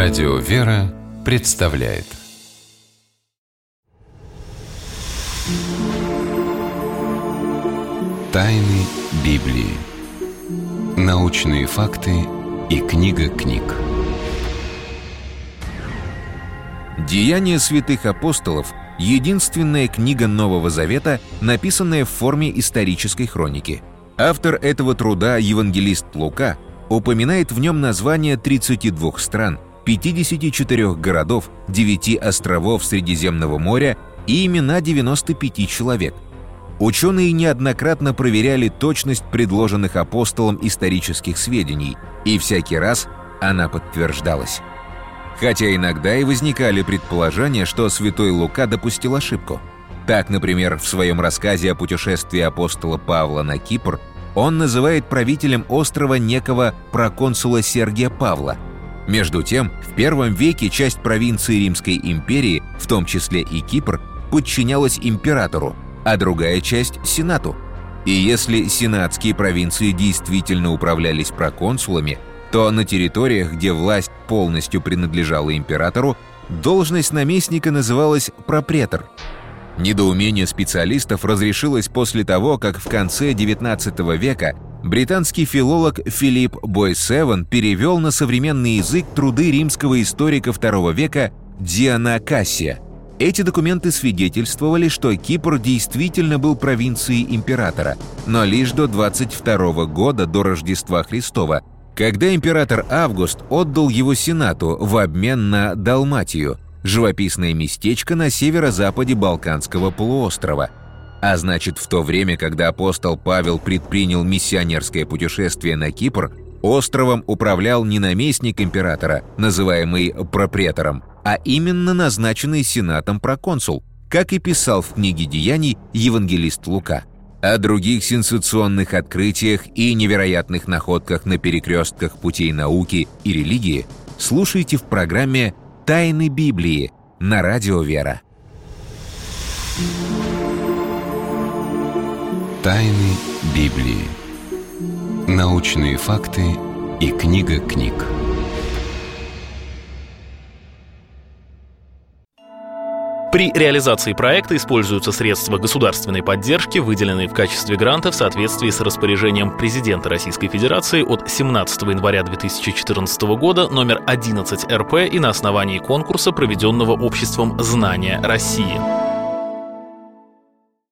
Радио «Вера» представляет Тайны Библии. Научные факты и книга книг. «Деяния святых апостолов» — единственная книга Нового Завета, написанная в форме исторической хроники. Автор этого труда, евангелист Лука, упоминает в нем названия 32 стран, 54 городов, 9 островов Средиземного моря и имена 95 человек. Ученые неоднократно проверяли точность предложенных апостолом исторических сведений, и всякий раз она подтверждалась. Хотя иногда и возникали предположения, что святой Лука допустил ошибку. Так, например, в своем рассказе о путешествии апостола Павла на Кипр он называет правителем острова некого проконсула Сергия Павла. Между тем, в I веке часть провинции Римской империи, в том числе и Кипр, подчинялась императору, а другая часть – сенату. И если сенатские провинции действительно управлялись проконсулами, то на территориях, где власть полностью принадлежала императору, должность наместника называлась пропретор. Недоумение специалистов разрешилось после того, как в конце XIX века британский филолог Филипп Бойсевен перевел на современный язык труды римского историка II века Диона Кассия. Эти документы свидетельствовали, что Кипр действительно был провинцией императора, но лишь до 22 года до Рождества Христова, когда император Август отдал его сенату в обмен на Далматию, живописное местечко на северо-западе Балканского полуострова. А значит, в то время, когда апостол Павел предпринял миссионерское путешествие на Кипр, островом управлял не наместник императора, называемый пропретором, а именно назначенный сенатом проконсул, как и писал в книге «Деяний» евангелист Лука. О других сенсационных открытиях и невероятных находках на перекрестках путей науки и религии слушайте в программе «Тайны Библии» на Радио «Вера». Тайны Библии. Научные факты и книга книг. При реализации проекта используются средства государственной поддержки, выделенные в качестве гранта в соответствии с распоряжением президента Российской Федерации от 17 января 2014 года номер 11 РП и на основании конкурса, проведенного Обществом знания России.